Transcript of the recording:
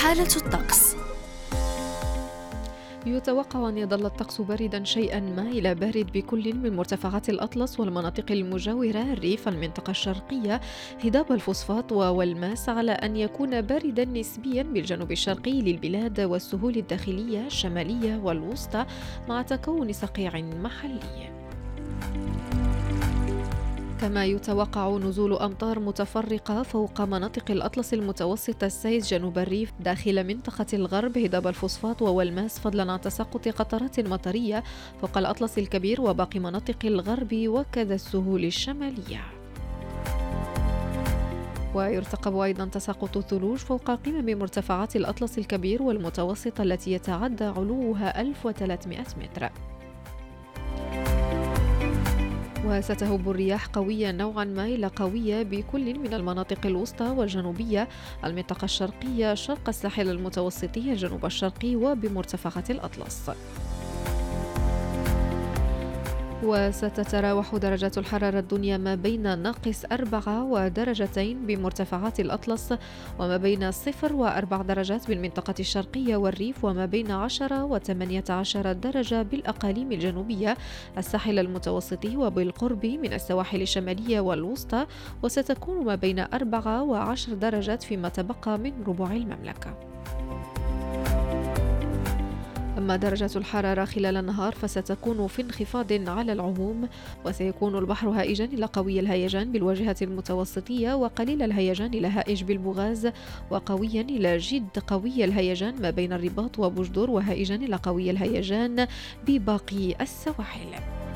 حالة الطقس. يتوقع أن يظل الطقس بارداً شيئاً ما إلى بارد بكل من مرتفعات الأطلس والمناطق المجاورة، الريف، المنطقة الشرقية، هضاب الفوسفات والماس، على أن يكون بارداً نسبياً بالجنوب الشرقي للبلاد والسهول الداخلية الشمالية والوسطى، مع تكون صقيع محلي. كما يتوقع نزول أمطار متفرقة فوق مناطق الأطلس المتوسط السيس جنوب الريف داخل منطقة الغرب، هضاب الفوسفات والماس، فضلا عن تساقط قطرات مطرية فوق الأطلس الكبير وباقي مناطق الغرب وكذا السهول الشمالية. ويرتقب أيضا تساقط الثلوج فوق قمم مرتفعات الأطلس الكبير والمتوسط التي يتعدى علوها 1300 متر. وستهب الرياح قوية نوعا ما إلى قوية بكل من المناطق الوسطى والجنوبية، المنطقة الشرقية، شرق الساحل المتوسطي، الجنوب الشرقي، وبمرتفعات الأطلس. وستتراوح درجات الحرارة الدنيا ما بين -4 ودرجتين بمرتفعات الأطلس، وما بين 0 و4 درجات بالمنطقة الشرقية والريف، وما بين 10 و18 درجة بالأقاليم الجنوبية، الساحل المتوسطي وبالقرب من السواحل الشمالية والوسطى، وستكون ما بين 4 و10 درجات فيما تبقى من ربوع المملكة. أما درجة الحرارة خلال النهار فستكون في انخفاض على العموم، وسيكون البحر هائجا إلى قوي الهيجان بالواجهة المتوسطية، وقليل الهيجان إلى هائج بالبوغاز، وقويا إلى جد قوي الهيجان ما بين الرباط وبوجدور، وهائجا إلى قوي الهيجان بباقي السواحل.